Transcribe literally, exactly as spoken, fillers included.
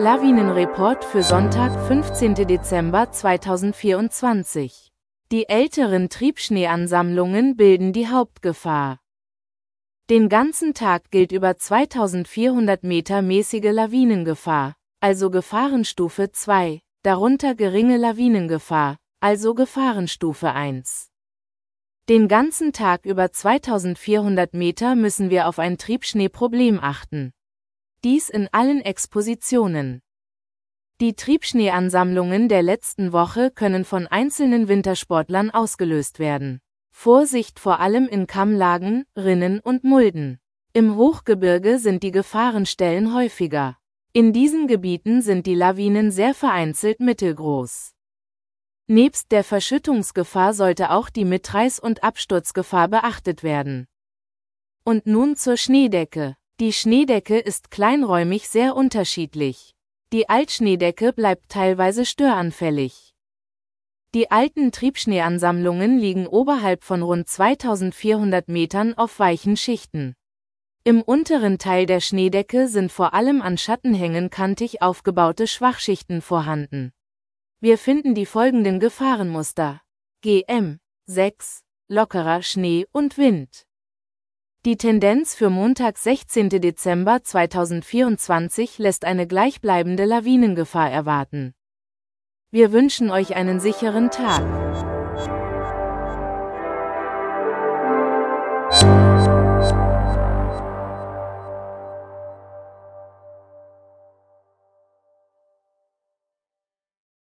Lawinenreport für Sonntag, fünfzehnten Dezember zweitausendvierundzwanzig. Die älteren Triebschneeansammlungen bilden die Hauptgefahr. Den ganzen Tag gilt über zweitausendvierhundert Meter mäßige Lawinengefahr, also Gefahrenstufe zwei, darunter geringe Lawinengefahr, also Gefahrenstufe eins. Den ganzen Tag über zweitausendvierhundert Meter müssen wir auf ein Triebschneeproblem achten. Dies in allen Expositionen. Die Triebschneeansammlungen der letzten Woche können von einzelnen Wintersportlern ausgelöst werden. Vorsicht vor allem in Kammlagen, Rinnen und Mulden. Im Hochgebirge sind die Gefahrenstellen häufiger. In diesen Gebieten sind die Lawinen sehr vereinzelt mittelgroß. Nebst der Verschüttungsgefahr sollte auch die Mitreiß- und Absturzgefahr beachtet werden. Und nun zur Schneedecke. Die Schneedecke ist kleinräumig sehr unterschiedlich. Die Altschneedecke bleibt teilweise störanfällig. Die alten Triebschneeansammlungen liegen oberhalb von rund zweitausendvierhundert Metern auf weichen Schichten. Im unteren Teil der Schneedecke sind vor allem an Schattenhängen kantig aufgebaute Schwachschichten vorhanden. Wir finden die folgenden Gefahrenmuster: G M sechs, lockerer Schnee und Wind. Die Tendenz für Montag, sechzehnten Dezember zweitausendvierundzwanzig lässt eine gleichbleibende Lawinengefahr erwarten. Wir wünschen euch einen sicheren Tag.